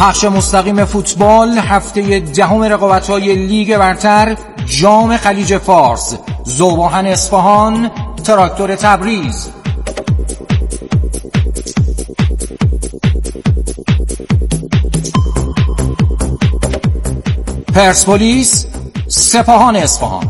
پخش مستقیم فوتبال هفته دهم رقابت‌های لیگ برتر، جام خلیج فارس، ذوباهن اصفهان، تراکتور تبریز. پرسپولیس، سپاهان اصفهان.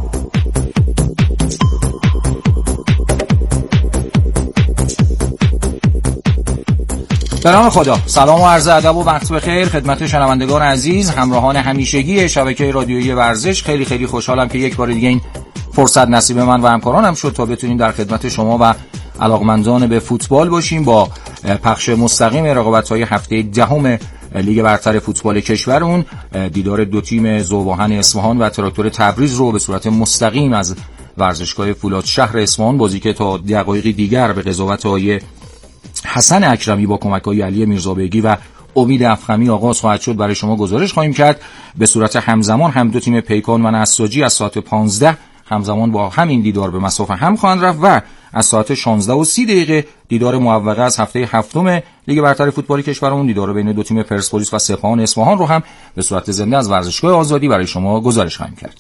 به نام خدا، سلام و عرض ادب و وقت بخیر خدمت شنوندگان عزیز، همراهان همیشگی شبکه رادیویی ورزش. خیلی خوشحالم که یک بار دیگه این فرصت نصیب من و همکارانم شد تا بتونیم در خدمت شما و علاقمندان به فوتبال باشیم با پخش مستقیم رقابت‌های هفته دهم لیگ برتر فوتبال کشورمون. دیدار دو تیم ذوباهن اصفهان و تراکتور تبریز رو به صورت مستقیم از ورزشگاه فولاد شهر اصفهان، بازی که تا دقایقی دیگر به قضاوت آقای حسن اکرمی با کمک‌های علی میرزابگی و امید افخمی آغاز خواهد شد، برای شما گزارش خواهیم کرد. به صورت همزمان هم دو تیم پیکان و نساجی از ساعت 15 همزمان با همین دیدار به مصاف هم خواهند رفت و از ساعت 16:30 دیدار معوقه از هفته هفتم لیگ برتر فوتبال کشورمون، دیدار بین دو تیم پرسپولیس و سپاهان اصفهان رو هم به صورت زنده از ورزشگاه آزادی برای شما گزارش خواهیم کرد.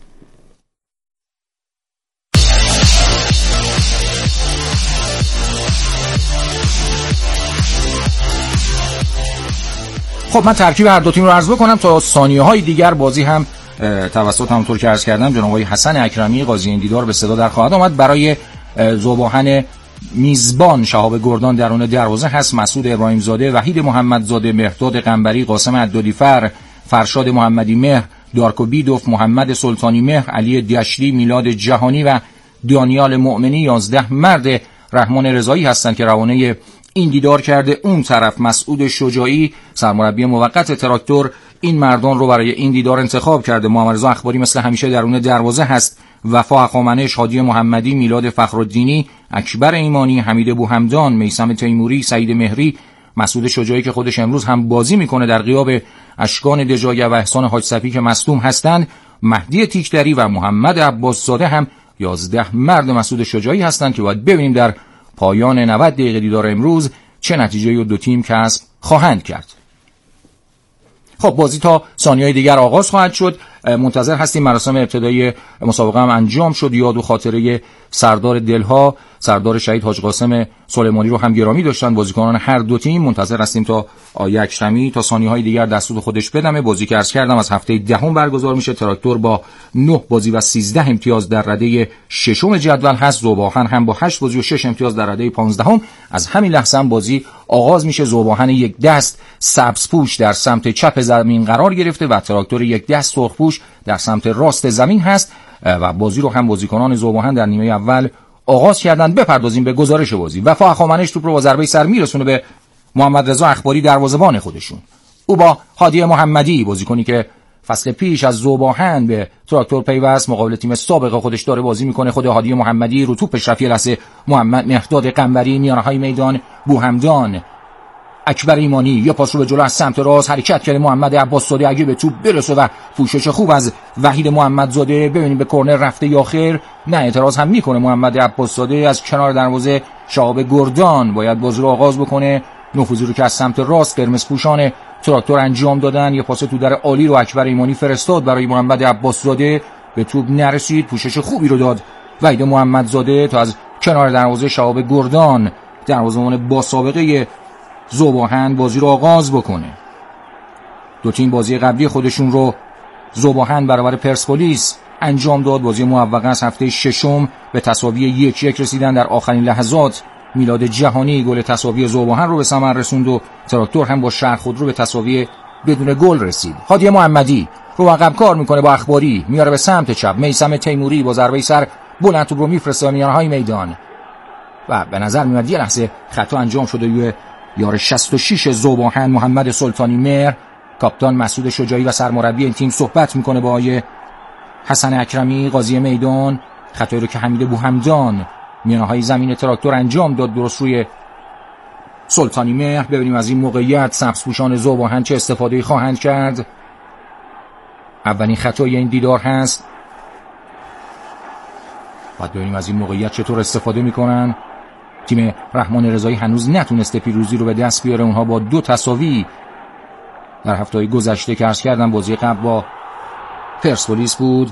خب من ترکیب هر دو تیم رو عرض بکنم تا ثانیه‌های دیگر بازی هم توسط همونطور که عرض کردم جناب آقای حسن اکرمی قاضی این دیدار به صدا در خواهد آمد. برای ذوباهن میزبان شهاب گردان درون دروازه هست، مسعود ابراهیم زاده، وحید محمدزاده، مهرداد قنبری، قاسم عدادیفر، فرشاد محمدی مهر، دارکو بیدوف، محمد سلطانی مهر، علی دشتی، میلاد جهانی و دانیال مؤمنی 11 مرد رحمان رضایی هستند که روانه این دیدار کرده. اون طرف مسعود شجاعی سرمربی موقت تراکتور این مردان رو برای این دیدار انتخاب کرده. محمد رضا اخباری مثل همیشه درون دروازه هست، وفا اخامنش، هادی محمدی، میلاد فخرالدینی، اکبر ایمانی، حمید بوهمدان، میثم تیموری، سعید مهری، مسعود شجاعی که خودش امروز هم بازی میکنه در غیاب اشکان دژایه و احسان حاج صفی که مصدوم هستند، مهدی تیکدری و محمد عباس زاده هم 11 مرد مسعود شجاعی هستند که باید ببینیم در پایان 90 دقیقه دیدار امروز چه نتیجه‌ای دو تیم کسب خواهند کرد. خب بازی تا ثانیه‌های دیگر آغاز خواهد شد. منتظر هستیم. مراسم ابتدایی مسابقه هم انجام شد. یاد و خاطره سردار دلها، سردار شهید حاج قاسم سلیمانی رو هم گرامی داشتن بازیکنان هر دو تیم. منتظر هستیم تا آقای اکرمی تا ثانیه‌های دیگر دستور خودش بدمه. بازی که عرض کردم از هفته دهم برگزار میشه. تراکتور با 9 بازی و 13 امتیاز در رده ششم جدول هست. ذوباهن هم با 8 بازی و 6 امتیاز در رده 15ام. از همین لحظه هم بازی آغاز میشه. ذوباهن یک دست سبزپوش در سمت چپ زمین قرار گرفته و تراکتور یک دست سرخپوش در سمت راست زمین هست و بازی رو هم بازیکنان ذوباهن در نیمه اول آغاز کردن. بپردازیم به گزارش بازی. وفا اخامنش توپ رو با ضربه سر میرسونه به محمد رضا اخباری دروازه‌بان خودشون. او با هادی محمدی، بازیکنی که فصل پیش از ذوباهن به تراکتور پیوست، مقابل تیم سابق خودش داره بازی میکنه. خود هادی محمدی رو توپش رفت، لحظه محمد مهرداد قنبری، میانه‌های میدان بوهمدان، اکبر ایمانی یه پاس رو به جلو از سمت راست حرکت کرده محمد عباس زاده، اگه به توپ برسه و پوشش خوب از وحید محمدزاده. ببینیم به کرنر رفته یا خیر. نه، اعتراض هم میکنه محمد عباس زاده از کنار دروازه. شهاب گردان باید بازی رو آغاز بکنه. نفوذی رو که از سمت راست قرمز پوشان تراکتور انجام دادن، یه پاس تو در عالی رو اکبر ایمانی فرستاد برای محمد عباس زاده، به توپ نرسید. پوشش خوبی رو داد وحید محمدزاده تا از کنار دروازه شهاب گردان، دروازه‌بان با سابقه ذوباهن، بازی رو آغاز بکنه. دو تیم بازی قبلی خودشون رو ذوباهن برابر پرسپولیس انجام داد. بازی موفقه از هفته ششم به تساوی 1-1 رسیدن. در آخرین لحظات میلاد جهانی گل تساوی ذوباهن رو به ثمر رسوند و تراکتور هم با شهر خود رو به تساوی بدون گل رسید. هادی محمدی رو عقب کار میکنه با اخباری، میاره به سمت چپ. میثم تیموری با ضربه سر بلند توپ رو میفرسته میانهای میدان و به نظر میاد یه لحظه خطا انجام شده روی یار 66 ذوباهن محمد سلطانی مهر. کاپیتان مسعود شجاعی و سرمربی این تیم صحبت میکنه با آقای حسن اکرمی قاضی میدان. خطایی رو که حمید بوهمدان میانه‌های زمین تراکتور انجام داد درست روی سلطانی مهر. ببینیم از این موقعیت سبزپوشان ذوباهن چه استفاده خواهند کرد. اولین خطای این دیدار هست. باید ببینیم از این موقعیت چطور استفاده میکنن. تیم رحمان رضایی هنوز نتونسته پیروزی رو به دست بیاره. اونها با 2 تساوی در هفته‌های گذشته که عرض کردم بازی قبل با پرسپولیس بود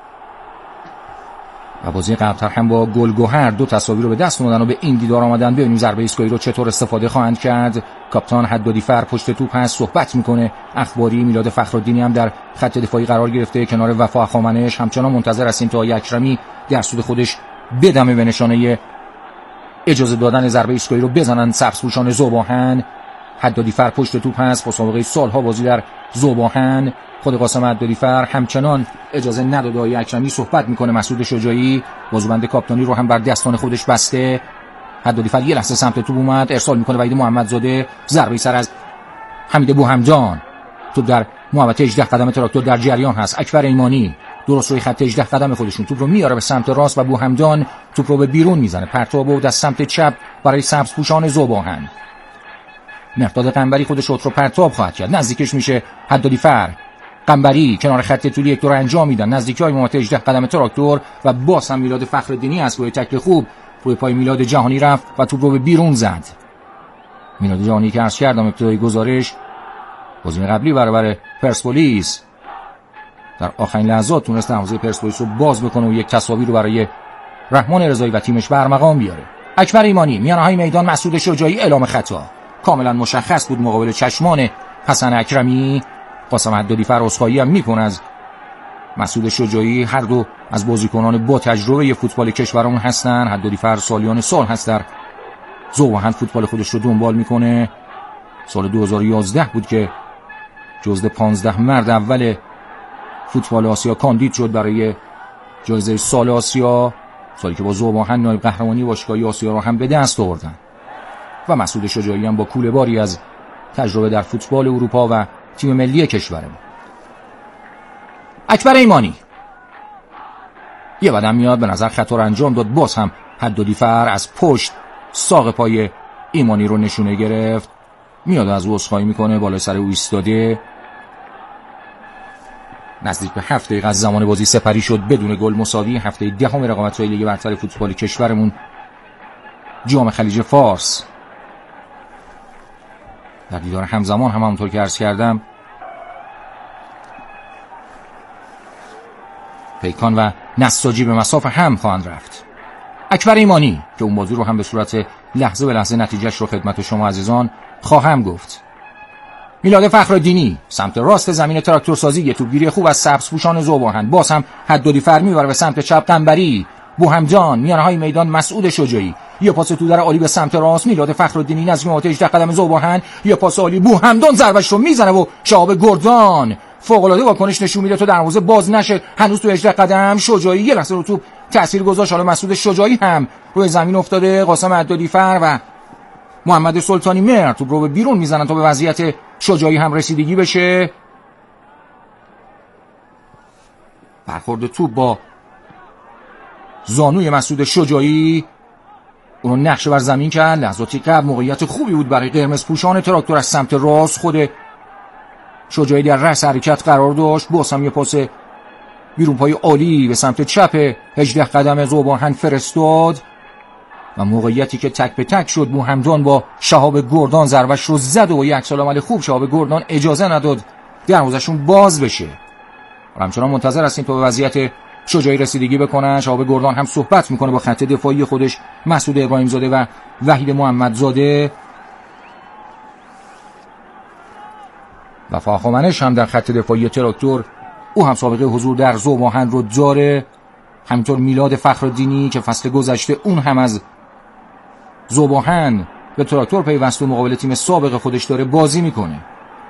و بازی قبلتر هم با گلگهر 2 تساوی رو به دست آوردن و به این دیدار آمدن. ببینیم ضربه ایستگاهی رو چطور استفاده خواهند کرد. کاپیتان حدادی فر پشت توپ هست، صحبت میکنه. اخباری میلاد فخرالدینی هم در خط دفاعی قرار گرفته کنار وفا اخوامنش. همچنان منتظر هستیم تا اکرمی در سود خودش بدمه به نشانه اجازه دادن ضربه ایستگاهی رو بزنن سبزپوشان ذوب‌آهن. حدادی فر پشت توپ هست، مسابقه سالها بازی در ذوب‌آهن. خود قاسم حدادی فر همچنان اجازه نداده آقای اکرمی صحبت میکنه. مسعود شجاعی بازوبند کاپیتانی رو هم بر دستان خودش بسته. حدادی فر یه لحظه سمت توپ اومد، ارسال میکنه وحید محمدزاده. ضربه سر از حمید بوحمدان. توپ در محوطه 18 قدم تراکتور در جریان هست. اکبر ایمانی درست روی خط 18 قدم خودشون توپ رو میاره به سمت راست و بوحمدان توپ رو به بیرون میزنه. پرتاب بود از سمت چپ برای سبزپوشان ذوب‌آهن. مقداد قنبری خودش رو پرتاب خواهد کرد. نزدیکش میشه حدادی فر. قنبری کنار خط طولی یک دور انجام میدن نزدیکی‌های محوطه 18 قدم تراکتور و باز هم میلاد فخرالدینی است. روی تکل خوب روی پای میلاد جهانی رفت و توپ رو به بیرون زد. میلاد جهانی که عرض کردم ابتدای گزارش بازی قبلی برابر پرسپولیس در آخرین لحظات تونست دروازه پرسپولیس رو باز بکنه و یک تساوی رو برای رحمان رضایی و تیمش برمقام بیاره. اکبر ایمانی میانه‌های میدان مسعود شجاعی اعلام خطا کاملا مشخص بود مقابل چشمان حسن اکرمی. قاسم حدادی فر عذرخواهی هم میکنه از مسعود شجاعی. هر دو از بازیکنان با تجربه فوتبال کشورمون هستن. حدادی فر سالیان سال هست در ذوب‌آهن فوتبال خودش رو دنبال میکنه. سال 2011 بود که جزو 15 مرد اول فوتبال آسیا کاندید شد برای جایزه سال آسیا، سالی که با ذوب‌آهن نایب قهرمانی باشگاهی آسیا رو هم به دست آوردن. و مسعود شجاعی هم با کوله باری از تجربه در فوتبال اروپا و تیم ملی کشورمون. اکبر ایمانی یه بعدم میاد به نظر خطا رو انجام داد. باز هم حدادی فر از پشت ساق پای ایمانی رو نشونه گرفت. میاد از عذرخواهی میکنه، بالای سر او ایستاده. نزدیک به 7 دقیقه از زمان بازی سپری شد بدون گل مساوی. هفته 10 رقابت‌های لیگ برتر فوتبال کشورمون جام خلیج فارس. در دیدار همزمان هم همونطور که عرض کردم پیکان و نساجی به مسافه هم خواهند رفت. اکبر ایمانی که اون بازی رو هم به صورت لحظه به لحظه نتیجهش رو خدمت شما عزیزان خواهم گفت. میلاد فخرالدینی سمت راست زمین تراکتورسازی، یه توپگیری خوب از سبزپوشان ذوب‌آهن. باز هم حدادی فر میبره به سمت چپ. قنبری، بوحمدان، میانه‌های میدان مسعود شجاعی. یه پاس تو در عالی به سمت راست. میلاد فخرالدینی نزدیک محوطه 18 قدم ذوب‌آهن. یه پاس عالی. بوحمدان ضربهش رو میزنه و شهاب گردان فوق‌العاده واکنش نشون میده تا دروازه باز نشه. هنوز تو 18 قدم شجاعی یه لحظه رو توپ تاثیر گذاشت. حالا مسعود شجاعی هم روی زمین افتاده. قاسم حدادی فر و محمد سلطانی مهر توپ رو به بیرون میزنن تا به وضعیت شجاعی هم رسیدگی بشه. برخورد توپ با زانوی مسعود شجاعی اونو نقشه بر زمین کرد. لحظاتی قبل موقعیت خوبی بود برای قرمز پوشان تراکتور از سمت راست. خود شجاعی در رأس حرکت قرار داشت. باز هم یه پاس بیرون پای عالی به سمت چپ 18 قدم ذوب‌آهن فرستاد و موقعیتی که تک به تک شد. بوحمدان با شهاب گردان ضربش رو زد و یک سال عمل خوب شهاب گردان اجازه نداد دروازه‌شون باز بشه. همچنان منتظر هستیم تا به وضعیت شجاعی رسیدگی بکنن. شهاب گردان هم صحبت میکنه با خط دفاعی خودش مسعود ابراهیم‌زاده و وحید محمدزاده. وفا اخوامنش هم در خط دفاعی تراکتور، او هم سابقه حضور در ذوب‌آهن رو داره. همینطور میلاد فخرالدینی که فصل گذشته اون هم از ذوب‌آهن به تراکتور پیوسته و مقابل تیم سابق خودش داره بازی میکنه.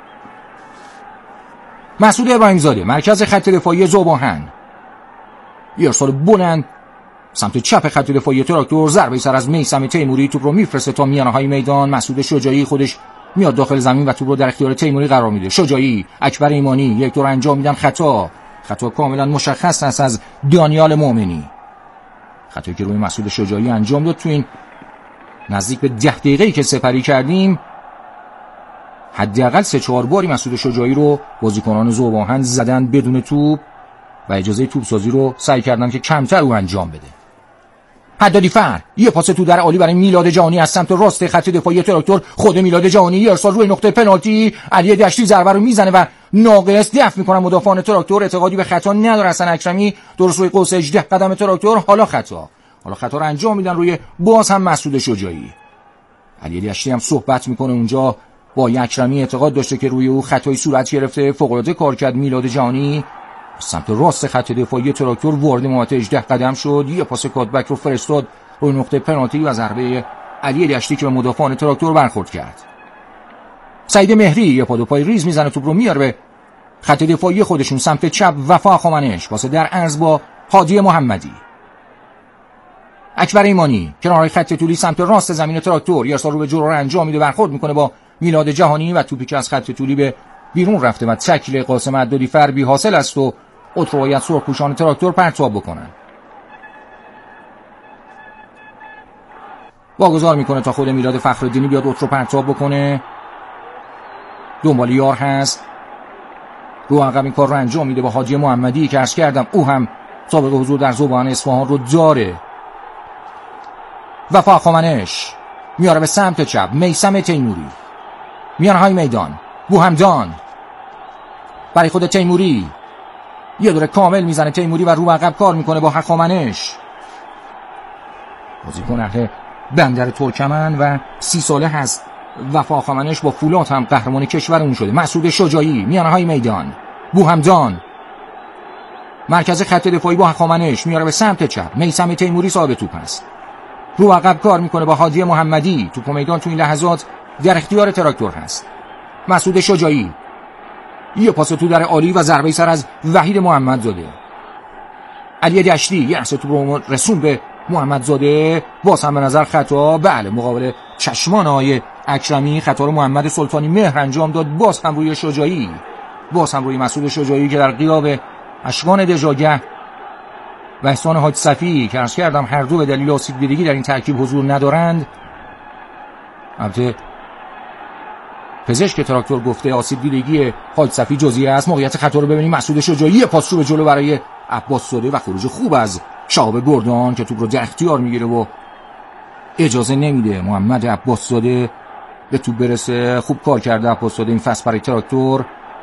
مسعود ابراهیم‌زاده مرکز خط دفاعی ذوب‌آهن، ارسال بلند سمت چپ خط دفاعی تراکتور. ضربه سر از میثم تیموری توپ رو میفرسته تا میانه‌های میدان. مسعود شجاعی خودش میاد داخل زمین و توپ رو در اختیار تیموری قرار میده. شجاعی، اکبر ایمانی یک دور انجام میدن. خطا کاملا مشخص است از دانیال مومنی. خطایی که روی مسعود شجاعی انجام داد تو این نزدیک به 10 دقیقه‌ای که سپری کردیم حداقل 3-4 باری مسعود شجاعی رو بازیکنان ذوب‌آهن زدن بدون توپ و اجازه توپ سازی رو سعی کردن که کمتر او انجام بده. حدادی فر یه پاس تو در عالی برای میلاد جهانی از سمت راست خط دفاعی تراکتور. خود میلاد جهانی ارسال روی نقطه پنالتی. علی دشتی ضربه رو میزنه و ناقص دفع میکنن مدافعان تراکتور. اعتقادی به خطا نداره حسن اکرمی، درست روی قوس 18 قدم تراکتور. حالا خطا رو انجام میدن روی باز هم مسعود شجاعی. علی دشتی هم صحبت میکنه اونجا با اکرمی، اعتقاد داشته که روی او خطایی صورت گرفته. فوق العاده کار کرد میلاد جهانی. سمت راست خط دفاعی تراکتور وارد محوطه 18 قدم شد، یه پاس کاتبک رو فرستاد روی نقطه پنالتی و ضربه علی دشتی که به مدافعان تراکتور برخورد کرد. سعید مهری یه پا دو پای ریز میزنه، توپ رو میاره به خط دفاعی خودشون سمت چپ. وفا خامنش پاس در عرض با هادی محمدی. اکبر ایمانی کنار خط طولی سمت راست زمین تراکتور، یه ارسال رو به جلو انجام میده، برخورد میکنه با میلاد جهانی و توپی که از خط طولی به بیرون رفته و تکل قاسم عدادی فر بی حاصل است و اترو باید سرخپوشان تراکتور پرتاب بکنن. واگذار میکنه تا خود میلاد فخرالدینی بیاد اترو پرتاب بکنه. دنبال یار هست، رو عقب این کار رو انجام میده با هادی محمدی که عرض کردم او هم سابقه حضور در ذوبان اصفهان رو داره. وفا خامنش میاره به سمت چپ. میثم تیموری میانه های میدان. بوهمدان برای خود تیموری یه دوره کامل میزنه تیموری و رو عقب کار میکنه با خامنش. بازیکن اهل بندر ترکمن و 30 ساله هست. وفا خامنش با فولاد هم قهرمان کشور اون شده. مسعود شجاعی میانه های میدان. بوهمدان مرکز خط دفاعی با خامنش میاره به سمت چپ. میثم تیموری صاحب توپ است، رو عقب کار میکنه با هادی محمدی. توپ میدان تو این لحظات در اختیار تراکتور هست. مسعود شجاعی یه پاس تو در عالی و ضربه سر از وحید محمدزاده. علی دشتی یه توپ رو رسون به محمدزاده، باز هم به نظر خطا. بله، مقابل چشمان آقای اکرمی خطا رو محمد سلطانی مهر انجام داد. باز هم روی شجاعی، باز هم روی مسعود شجاعی که در غیاب اشکان دژاگه و احسان حاج صفی که عرض کردم هر دو به دلیل آسیب دیدگی در این ترکیب حضور ندارند. البته پزشک تراکتور گفته آسیب دیدگی حاج صفی جزئیه است. موقعیت خطا رو ببینیم. مسعود شجاعی پاس رو به جلو برای عباس زاده و خروج خوب از شهاب گردان که توپ رو در اختیار میگیره و اجازه نمیده محمد عباس زاده به توپ برسه. خوب کار کرده عباس زاده این فصل برای تراکتور.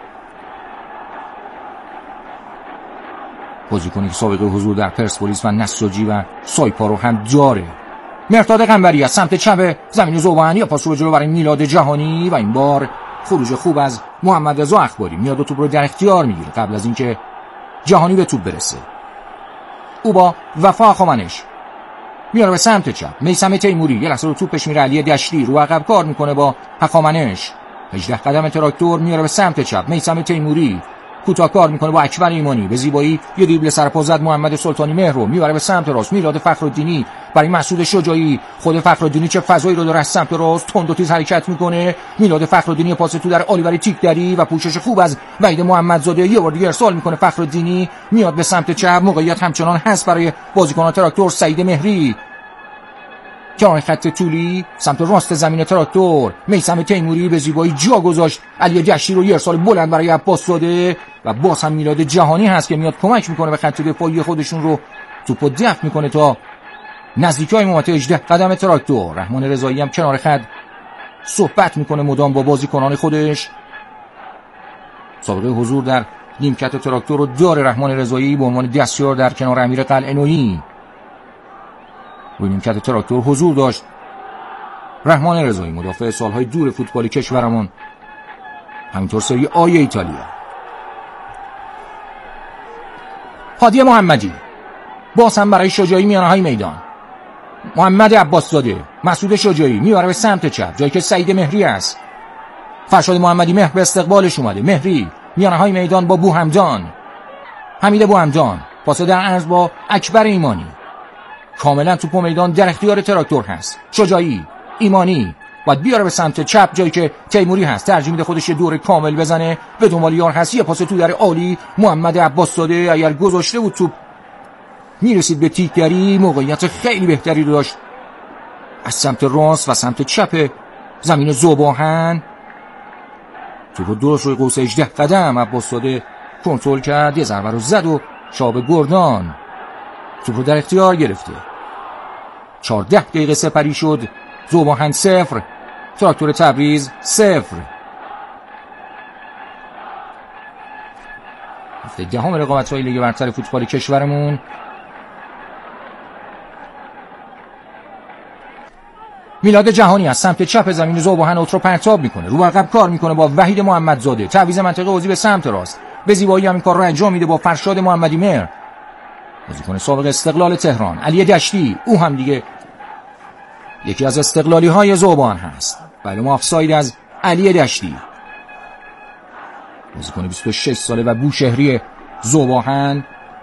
بازیکنی که سابقه حضور در پرسپولیس و نساجی و سایپا رو هم داره. مرتاد قنبری از سمت چپ زمین ذوبان، یا پاس رو به جلو برای میلاد جهانی و این بار خروج خوب از محمد رضا اخباری. میاد و توپ رو در اختیار میگیره قبل از اینکه جهانی به توپ برسه. او با وفا خامنش میاره به سمت چپ. میثم تیموری یه لحظه رو توپش میره. علی دشتی رو عقب کار میکنه با خامنش. 18 قدم تراکتور میاره به سمت چپ. میثم تیموری کوتاه کار میکنه با اکبر ایمانی، به زیبایی یه دریبل سرپا زد. محمد سلطانی مهر رو میبره به سمت راست. میلاد فخرالدینی برای مسعود شجاعی. خود فخرالدینی چه فضایی رو داره از سمت راست، تند و تیز حرکت میکنه. میلاد فخرالدینی پاس تو در آلیور تیکدری و پوشش خوب از وحید محمدزاده. یه بار دیگه ارسال میکنه فخرالدینی، میاد به سمت چپ. موقعیت همچنان هست برای بازیکن تراکتور. سعید مهری کنار خط طولی سمت راست زمین تراکتور. میثم تیموری به زیبایی جا گذاشت علی دشتی رو. یه ارسال بلند برای عباس زاده و باز هم میلاد جهانی هست که میاد کمک میکنه به خط دفاعی خودشون رو. توپو دفع میکنه تا نزدیکای محوطه 18 قدم تراکتور. رحمان رضایی هم کنار خط صحبت میکنه مدام با بازیکنان خودش. سابقه حضور در نیمکت تراکتور رو داره رحمان رضایی به عنوان دستیار در کنار امیر قلعه‌نویی. روی نیمکت تراکتور حضور داشت رحمان رضایی، مدافع سالهای دور فوتبال کشورمون، همینطور سری آی ایتالیا. هادی محمدی باز هم برای شجاعی میانه های میدان. محمد عباس زاده، مسعود شجاعی میبره به سمت چپ جایی که سعید مهری است. فرشاد محمدی مهر به استقبالش اومده. مهری میانه های میدان با بوهمدان. حمید بوهمدان پاس در عرض با اکبر ایمانی. کاملا توپ میدان در اختیار تراکتور هست. شجاعی، ایمانی باید بیاره به سمت چپ جایی که تیموری هست. ترجیح میده خودش یه دور کامل بزنه. به دنبال یار هست. یه پاس تو در عالی. محمد عباس زاده اگر گذاشته بود توپ میرسید به تیکدری. موقعیت خیلی بهتری داشت از سمت راست و سمت چپ زمین ذوبان. توپ درست روی قوس 18 قدم عباس زاده کنترل کرد. یه ضربه رو زد و شهاب گردان توپ رو در اختیار گرفته. 14 دقیقه سپری شد. ذوب‌آهن 0، تراکتور تبریز 0. هفته دهم رقابت‌های لیگ برتر فوتبال کشورمون. میلاد جهانی از سمت چپ زمین ذوب‌آهن اوت رو پرتاب میکنه، رو عقب کار میکنه با وحید محمدزاده، تعویض منطقه بازی به سمت راست، به زیبایی همین کار رو انجام میده با فرشاد محمدی مهر، بازیکن سابق استقلال تهران. علی دشتی، او هم دیگه یکی از استقلالی های ذوب‌آهن هست. بله، آفساید از علی دشتی، بازیکن 26 ساله و بوشهری ذوب‌آهن.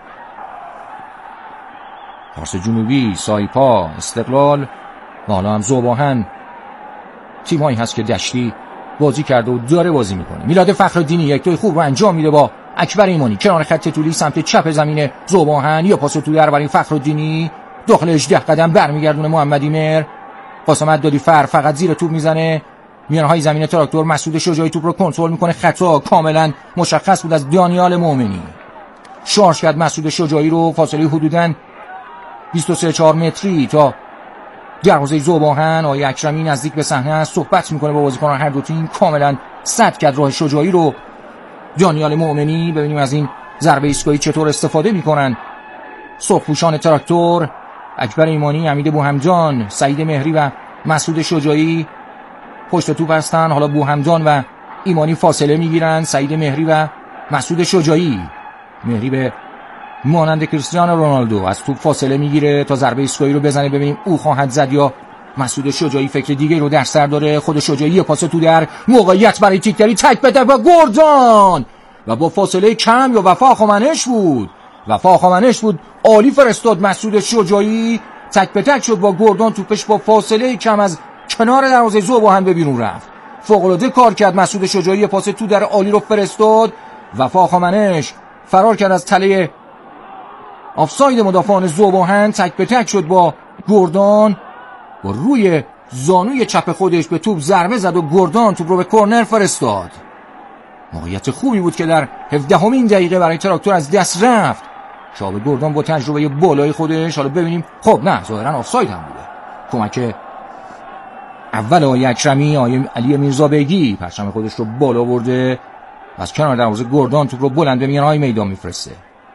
پارس جنوبی، سایپا، استقلال و حالا هم ذوب‌آهن تیمایی هست که دشتی بازی کرده و داره بازی میکنه. میلاد فخرالدینی یک توی خوب رو انجام میده با اکبر ایمانی کنار خط طولی سمت چپ زمین ذوب‌آهن. یا پاس تو در برای فخرالدینی، داخل 18 قدم برمیگردونه محمدی مهر. قاسم عدادی فقط زیر توپ میزنه، میانهای زمین تراکتور. مسعود شجاعی توپ رو کنترل میکنه، خطا کاملا مشخص بود از دانیال مومنی. شارژ کرد مسعود شجاعی رو، فاصله حدوداً 23-4 متری تا دروازه ذوب‌آهن. آقای اکرمی نزدیک به صحنه است، صحبت میکنه با بازیکنان هر دو تیم، کاملا سد کرد راه شجاعی رو دانیال مومنی. ببینیم از این ضربه ایستگاهی چطور استفاده میکنن سرخپوشان تراکتور. اکبر ایمانی، حمید بوهمجان، سعید مهری و مسعود شجاعی پشت توپ هستن. حالا بوهمجان و ایمانی فاصله میگیرن، سعید مهری و مسعود شجاعی. مهری به مانند کریستیانو رونالدو از توپ فاصله میگیره تا ضربه ایستگاهی رو بزنه، ببینیم او خواهد زد یا مسعود شجاعی فکر دیگه رو در سر داره. خود شجاعی پاس تو در، موقعیت برای تیکری، تک بده و گردان و با فاصله کم یا وفا خامنش بود عالی فرستاد مسعود شجاعی، تک به تک شد با گردان، توپش با فاصله کم از کنار دروازه ذوب‌آهن به بیرون رفت. فوق العاده کار کرد مسعود شجاعی، پاس تو در عالی رو فرستاد. وفا خامنش فرار کرد از تله آفساید مدافعان ذوب‌آهن، تک به تک شد با گردان، با روی زانوی چپ خودش به توپ ضربه زد و گردان توپ رو به کرنر فرستاد. موقعیت خوبی بود که در 17مین دقیقه برای تراکتور از دست رفت. شاب گردان با تجربه بالای خودش، حالا ببینیم، خب نه، ظاهرا آفساید هم بوده. کمک اول آقای اکرمی، آقای علی میرزابگی پرچم خودش رو بالا برده، از کنار دروازه گردان توپ رو بلند به میانهای میدان میفرسته.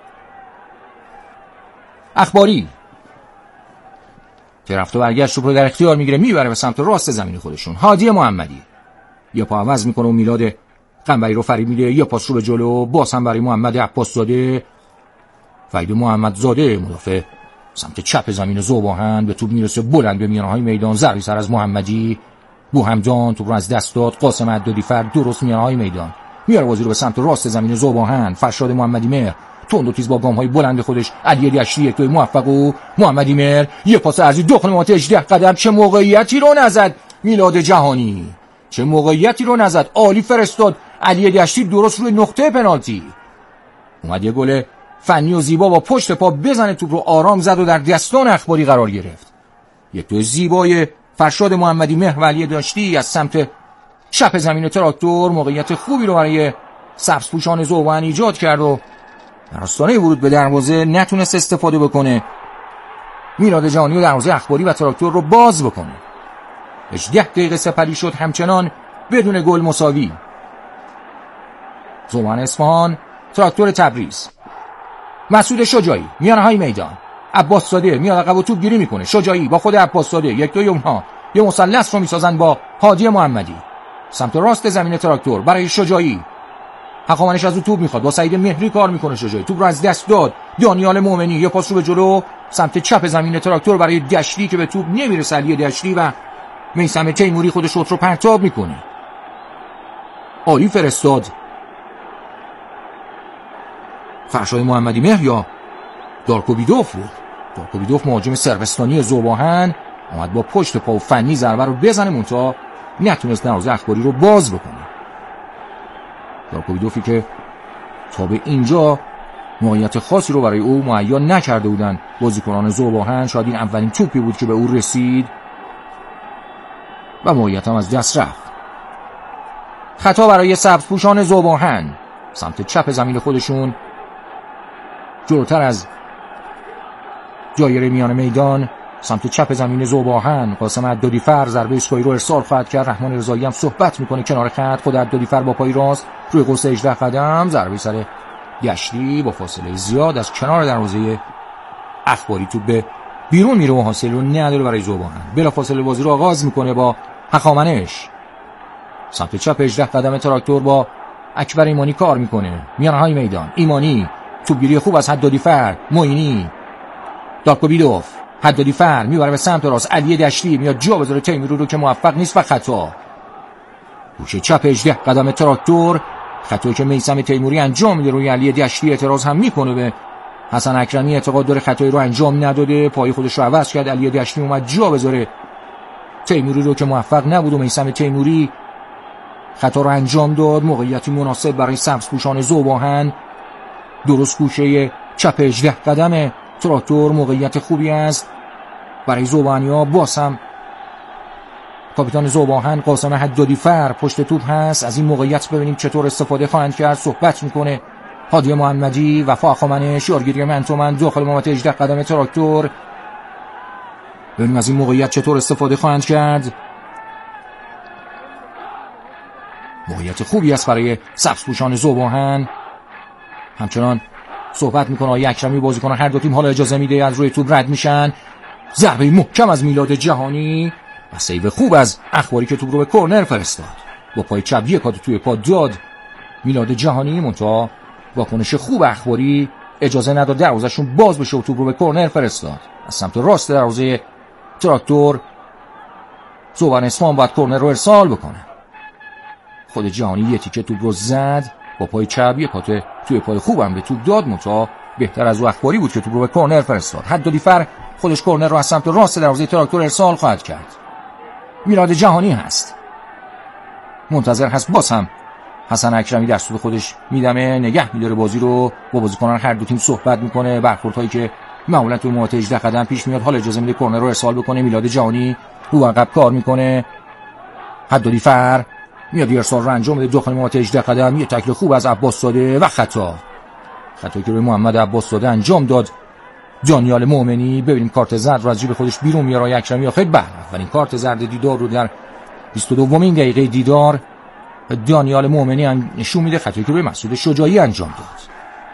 اخباری که رفت و برگشت توپ رو در اختیار میگیره، میبره به سمت راست زمین خودشون. هادی محمدی یا پا عوض میکنه و میلاد قنبری رو فریب میده، یا پاس رو به جلو، باز هم برای محمد عباسزاده. وحید محمدزاده مدافع سمت چپ زمین ذوب‌آهن به توپ میرسه بلند به میانهای میدان، ضربه سر از محمدی. بوهمجان توپ رو از دست داد. قاسم عدادی درست میانهای میدان میاره بازی رو به سمت راست زمین ذوب‌آهن. فرشاد محمدی مهر تند و تیز با گام‌های بلند خودش. علی دشتی یک توی موفق و محمدی مهر یه پاس ارزی داخل محوطه 18 قدم. چه موقعیتی رو نزد میلاد جهانی، چه موقعیتی رو نزد، عالی فرستاد علی دشتی درست روی نقطه پنالتی. اومد یه گل فنی و زیبا با پشت پا بزنه، توپ رو آرام زد و در دستان اخباری قرار گرفت. یک توی زیبای فرشاد محمدی مهر و علی دشتی از سمت چپ زمین تراکتور. موقعیت خوبی رو برای سبزپوشان ذوب‌آهن ایجاد کرد و در آستانه ورود به دروازه نتونست استفاده بکنه. میلاد جهانی و دروازه اخباری و تراکتور رو باز بکنه. 18 دقیقه سپری شد، همچنان بدون گل مساوی. ذوب‌آهن اصفهان، تراکتور تبریز. مسعود شجاعی میانهای میدان، عباسزاده میاد عقب و توپ گیری میکنه. شجاعی با خود عباسزاده، یک دو اونها یه مثلث رو میسازن با هادی محمدی. سمت راست زمین تراکتور برای شجاعی، حقامنش از او توپ میخواد، با سعید مهری کار میکنه. شجاعی توپ رو از دست داد. دانیال مومنی یه پاس رو به جلو سمت چپ زمین تراکتور برای دشتی که به توپ نمیرسه. علی دشتی و میثم تیموری خودش رو پرتاب میکنه، عالی فرستاد. فرشاد محمدی مهر یا دارکوبیدوف بود. دارکوبیدوف مهاجم صربستانی ذوب‌آهن اومد با پشت پا و فنی ضربه رو بزنه، منتها نتونست دروازه اخباری رو باز بکنه. دارکوبیدوفی که تا به اینجا موقعیت خاصی رو برای او مهیا نکرده بودن بازیکنان ذوب‌آهن. شاید این اولین توپی بود که به او رسید و موقعیت هم از دست رفت. خطا برای سبزپوشان ذوب‌آهن سمت چپ زمین خودشون، جلوتر از دایره میان میدان. سمت چپ زمین ذوب‌آهن قاسم عدادی‌فر ضربه اسکایی رو ارسال خواهد کرد. رحمان رضایی هم صحبت میکنه کنار خط. خود عدادی‌فر با پای راست روی قرص 18 قدم ضربه سر گشتی با فاصله زیاد از کنار دروازه اخباری توپ به بیرون میره و حاصل رو نداره برای ذوب‌آهن. بلافاصله بازی رو آغاز میکنه با هخامنش. سمت چپ 18 قدم تراکتور با اکبر ایمانی کار میکنه. میانهای میدان ایمانی توپگیری خوب از حدادی‌فر. معینی دارکوبیدوف. حدادی‌فر میبره به سمت راست. علی دشتی میاد جا بذاره تیموری رو که موفق نیست و خطا. گوشه چپ 18 قدم تراکتور. خطایی که میثم تیموری انجام میده روی علی دشتی. اعتراض هم میکنه به حسن اکرمی. اعتقاد داره خطایی رو انجام نداده. پای خودش رو عوض کرد. علی دشتی اومد جا بذاره تیموری رو که موفق نبود و میثم تیموری خطا رو انجام داد. موقعیتی مناسب برای سبزپوشان ذوب‌آهن. درست گوشه چپ 18 قدم تراکتور. موقعیت خوبی است برای ذوب‌آهنی‌ها. باز هم کاپیتان ذوب‌آهن قاسم حدادی‌فر پشت توپ هست. از این موقعیت ببینیم چطور استفاده خواهند کرد. صحبت میکنه هادی محمدی. وفا هخامنش یارگیری من تو من داخل محوطه 18 قدم تراکتور. ببینیم از این موقعیت چطور استفاده خواهند کرد. موقعیت خوبی است برای سبزپوشان ذوب‌آهن. همچنان صحبت میکنه آقای اکرمی. بازیکن هر دو تیم حالا اجازه میده از روی توپ رد میشن. ضربه محکم از میلاد جهانی و سیو خوب از اخباری که توپ رو به کرنر فرستاد. با پای چپ یک کات توی پا داد میلاد جهانی. منتها واکنش خوب اخباری اجازه نداد دروازه‌شون باز بشه و توپ رو به کرنر فرستاد. از سمت راست دروازه تراکتور زوبان اسمان باید کرنر رو ارسال بکنه. خود جهانی یه تیکه توپ رو زد با پای چپ. یک کات توی پای خوبم به توپ داد. منتها بهتر از او اخباری بود که توپ رو به کرنر فرستاد. حدادی‌فر خودش کرنر رو از سمت راست دروازه تراکتور ارسال خواهد کرد. میلاد جهانی هست منتظر هست. باز هم حسن اکرمی در سود خودش میدمه نگه میداره بازی رو. با بازیکنان هر دو تیم صحبت میکنه. برخوردهایی که معمولا تو محوطه 18 قدم پیش میاد حالا اجازه میده کرنر رو ارسال بکنه. میلاد جهانی رو عقب کار میکنه. حدادی‌فر میاد ارسال رو انجام بده داخل محوطه 18 قدم. یه تکل خوب از عباس داده و خطایی که روی محمد عباس داده انجام داد دانیال مومنی. ببینیم کارت زرد رو از جیب خودش بیرون میاره اکرمی. آخه اولین کارت زرد دیدار رو در 22مین دقیقه دیدار دانیال مومنی نشون میده. خطایی که روی مسعود شجاعی انجام داد.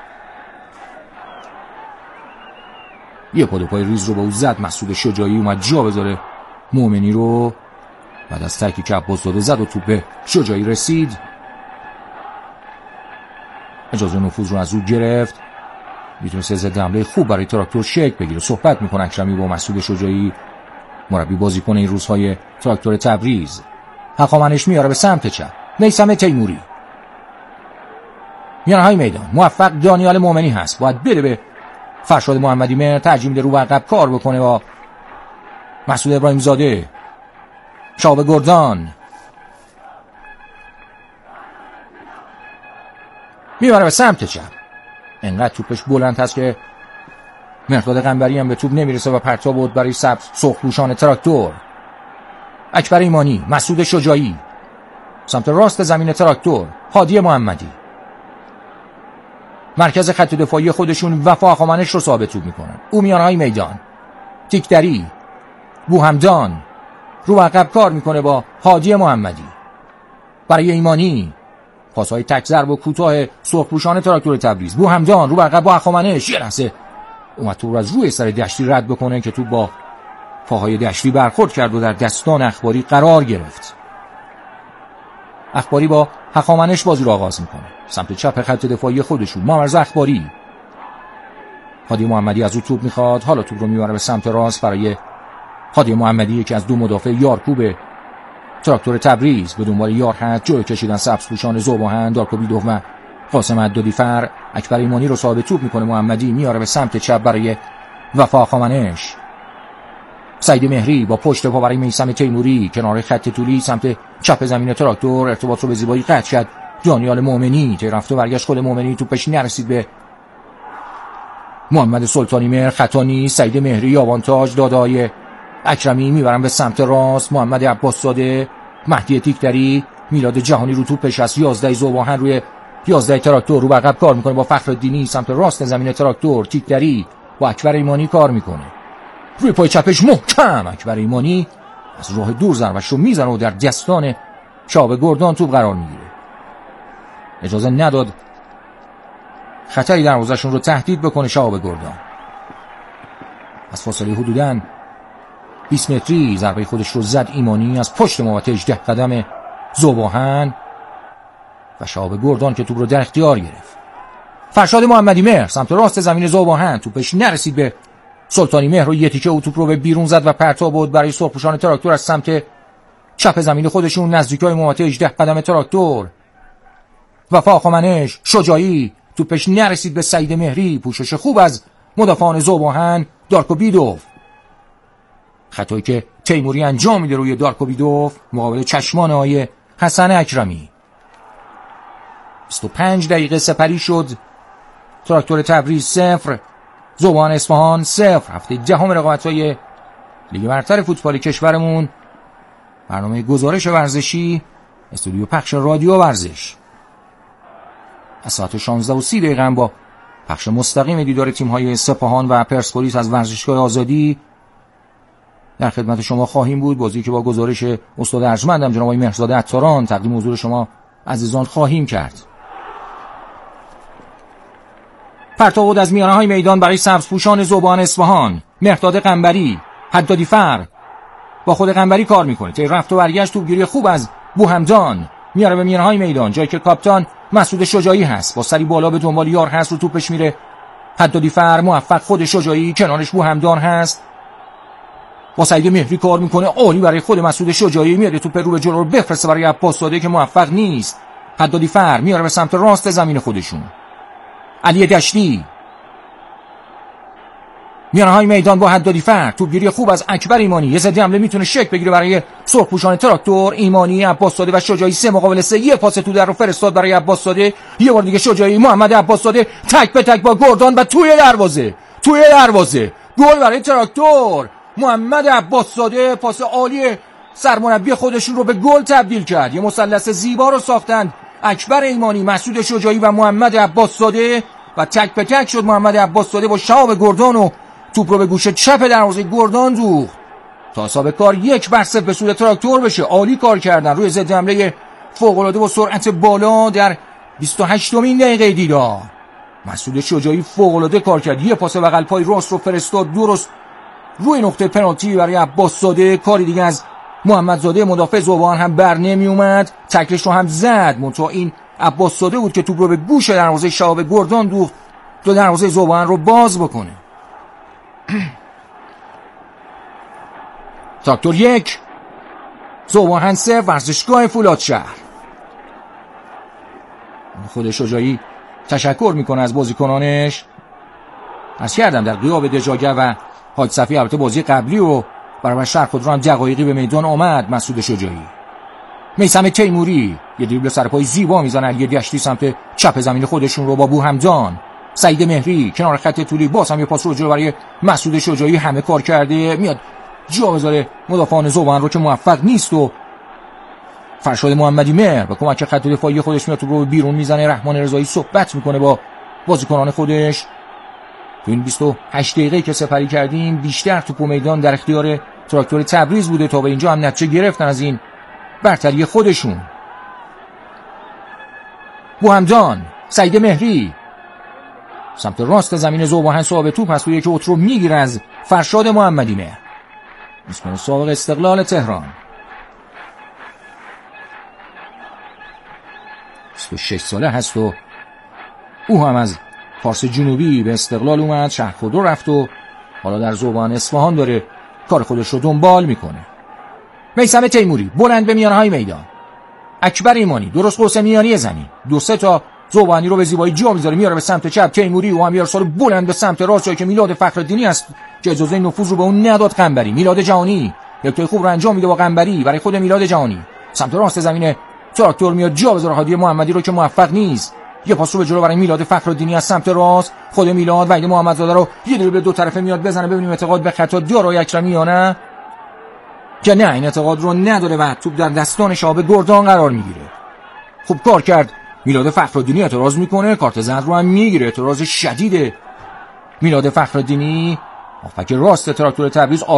یه پای ریز رو با او زد. مسعود شجاعی اومد جا بذاره مومنی رو. بعد از تکی که عباس داده زد و توپ به شجاعی رسید. اجازه نفوذ رو از او گرفت. میتونست ضد حمله خوب برای تراکتور شکل بگیره. صحبت میکنه اکرمی با مسعود شجاعی مربی بازیکن این روزهای تراکتور تبریز. هخامنش میاره به سمت چپ. میثم تیموری میانهای میدان موفق دانیال مومنی هست. باید بره به فرشاد محمدی مهر. ترجیح میده رو عقب کار بکنه با مسعود ابراهیم زاده. شاب گردان میبره به سمت چپ. انقدر توپش بلند هست که مرداد قنبری هم به توپ نمیرسه و پرتاب بود برای سرخپوشان تراکتور. اکبر ایمانی مسعود شجاعی سمت راست زمین تراکتور. هادی محمدی مرکز خط دفاعی خودشون وفا هخامنش رو ثابت توپ میکنن. او میانهای میدان تیکدری بوهمدان رو عقب کار میکنه با هادی محمدی برای ایمانی. پاسهای تک ضرب و کوتاه سرخپوشان تراکتور تبریز. بوهمدان رو عقب با هخامنش. یه لحظه اومد تو از روی سر دشتی رد بکنه که تو با پاهای دشتی برخورد کرد و در دستان اخباری قرار گرفت. اخباری با هخامنش بازی رو آغاز میکنه. سمت چپ خط دفاعی خودشون مامرز اخباری. هادی محمدی از او توپ میخواد. حالا توپ رو میبره به سمت راست برای هادی محمدی که از دو مدافع یارکوب تراکتور تبریز به دنبال یار هست. جوی کشیدن سبزپوشان ذوب‌آهن دارکوبیدوف و قاسم عدادی‌فر. اکبر ایمانی رو صاحب توپ میکنه. محمدی میاره به سمت چپ برای وفا هخامنش. سعید مهری با پشت پا برای میثم تیموری کنار خط طولی سمت چپ زمین تراکتور. ارتباط رو به زیبایی قطع کرد دانیال مومنی. رفت و برگشت خود مومنی. توپش نرسید به محمد سلطانی مهر. خطا نیست. سعید مهری آوانتاژ دادای اکرمی. میبرن به سمت راست. محمد عباس زاده مهدی تیکدری. میلاد جهانی رو توپش از 11 ذوب‌آهن روی 11 تراکتور رو عقب کار میکنه با فخرالدینی سمت راست زمین تراکتور. تیکدری با اکبر ایمانی کار میکنه. روی پای چپش محکم اکبر ایمانی از راه دور ضربش رو میزنه و در دستان شهاب گردان توپ قرار میگیره. اجازه نداد خطری دروازه‌شون رو تهدید بکنه شهاب گردان. از فاصله حدوداً 20 متری ضربه خودش رو زد ایمانی از پشت محوطه 18 قدم ذوب‌آهن و شهاب گردان که توپ رو در اختیار گرفت. فرشاد محمدی مهر سمت راست زمین ذوب‌آهن، توپش نرسید به سلطانی مهر و یه تیکه او توپ رو به بیرون زد و پرتاب بود برای سرخپوشان تراکتور از سمت چپ زمین خودشون نزدیکای محوطه 18 قدم تراکتور. وفا خامنش شجاعی، توپش نرسید به سعید مهری، پوشش خوب از مدافعان ذوب‌آهن دارکوبیدوف. خطایی که تیموری انجام میده روی دارکوبیدوف مقابل چشمان آقای حسن اکرمی. 25 دقیقه سپری شد. تراکتور تبریز 0 ذوب‌آهن اصفهان 0. هفته دهم رقابت‌های لیگ برتر فوتبال کشورمون. برنامه گزارش ورزشی استودیو پخش رادیو ورزش از ساعت 16:30 با پخش مستقیم دیدار تیم‌های سپاهان و پرسپولیس از ورزشگاه آزادی در خدمت شما خواهیم بود. بازی که با گزارش استاد ارجمندم جناب آقای مهرزاده عطاران تقدیم حضور شما عزیزان خواهیم کرد. پرتاب از میانه‌های میدان برای سبزپوشان ذوب‌آهن اصفهان. مهرداد قنبری، حدادی فر با خود قنبری کار میکنه. طی رفت و برگشت توپگیری خوب از بوهمدان میاره به میانه‌های میدان، جایی که کاپیتان مسعود شجاعی هست. با سری بالا به دنبال یار هست، رو توپش میره حدادی فر، موفق خود شجاعی، کنارش بوهمدان هست. با سعید مهری کار میکنه، عالی برای خود مسعود شجاعی، میاد توپ رو به جلو رو بفرسته برای عباس زاده که موفق نیست. حدادی فر میاره به سمت راست زمین خودشون. علی دشتی میانه‌های میدان با حدادی فر، توپگیری خوب از اکبر ایمانی، یه ضد حمله میتونه شکل بگیره برای سرخپوشان تراکتور. ایمانی، عباس زاده و شجاعی 3 مقابل 3، یه پاس تو در رو فرستاد برای عباس زاده، یه بار دیگه شجاعی، محمد عباس زاده تک به تک با گردان و توی دروازه گل برای تراکتور. محمد عباس زاده پاس عالی سرمربی خودشون رو به گل تبدیل کرد. یه مثلث زیبا رو ساختن اکبر ایمانی، مسعود شجاعی و محمد عباس زاده و تک به تک شد محمد عباس زاده با شهاب گردان و توپ رو به گوشه چپ دروازه گردان دوخت تا حساب کار 1-0 به سود تراکتور بشه. عالی کار کردن روی ضد حمله فوق‌العاده با سرعت بالا در 28مین دقیقه دیدار. مسعود شجاعی فوق‌العاده کار کرد، یه پاس بغل پای راست رو فرستاد درست روی نقطه پنالتی برای عباس زاده. کاری دیگه از محمد زاده مدافع ذوب‌آهن هم بر نمی اومد، تکلش رو هم زد، منتها این عباس زاده بود که توپ رو به گوش دروازه شهاب گردان دوخت تا دروازه ذوب‌آهن رو باز بکنه. تراکتور 1 ذوب‌آهن 3 ورزشگاه فولادشهر. خود شجاعی تشکر میکنه از بازیکنانش. عرض کردم در غیاب دژاگه و حاج صفی البته بازی قبلی و برای شهر خود رو هم دقایقی به میدان آمد. مسعود شجاعی، میثم تیموری یه دریبل سرپای زیبا میزنه، علی دشتی سمت چپ زمین خودشون رو با بوهمدان، سعید مهری کنار خط طولی باز هم یه پاس رو برای مسعود شجاعی، همه کار کرده، میاد جا بذاره مدافعان ذوب‌آهن رو که موفق نیست و فرشاد محمدی مهر با کمک خط دفاعی خودش میاد تو رو بیرون میزنه. رحمان رضایی صحبت میکنه با بازیکنان خودش. تو این 28 دقیقه که سپری کردیم بیشتر توپ و میدان در اختیار تراکتور تبریز بوده تا به اینجا هم نتیجه گرفتن از این برتری خودشون. بوهمدان، سعید مهری سمت راست زمین ذوب‌آهن، صاحب توپ هست و یک اوت رو میگیره از فرشاد محمدی مهر، اسم سابق استقلال تهران. 26 ساله هست و او هم از فارس جنوبی به استقلال اومد، شهرخودرو رفت و حالا در ذوب‌آهن اصفهان داره کار خودش رو دنبال میکنه. میثم تیموری بلند به میانه‌های میدان، اکبر ایمانی درست قوس میانی زمین، 2-3 تا ذوب‌آهنی رو به زیبایی جا میذاره، میاره به سمت چپ. تیموری و هم یارسال بلند به سمت راست، جایی که میلاد فخرالدینی است که اجازه نفوذ رو به اون نداد قنبری. میلاد جهانی یک توی خوب رو انجام میده با قنبری برای خود میلاد جهانی، سمت راست زمین تراکتور میاد جا بذاره هادی محمدی رو که موفق نیست. یه پاس رو به جلو برای میلاد فخرالدینی از سمت راست، خود میلاد وحید محمدزاده رو یه دریبل دو طرفه میاد بزنه، ببینیم اعتقاد به خطا داره اکرمی یا نه، که نه این اعتقاد رو نداره و توپ در دستان شهاب گردان قرار میگیره. خوب کار کرد میلاد فخرالدینی، اعتراض میکنه، کارت زرد رو هم میگیره، اعتراض شدید میلاد فخرالدینی هافبک راست تراکتور تبریز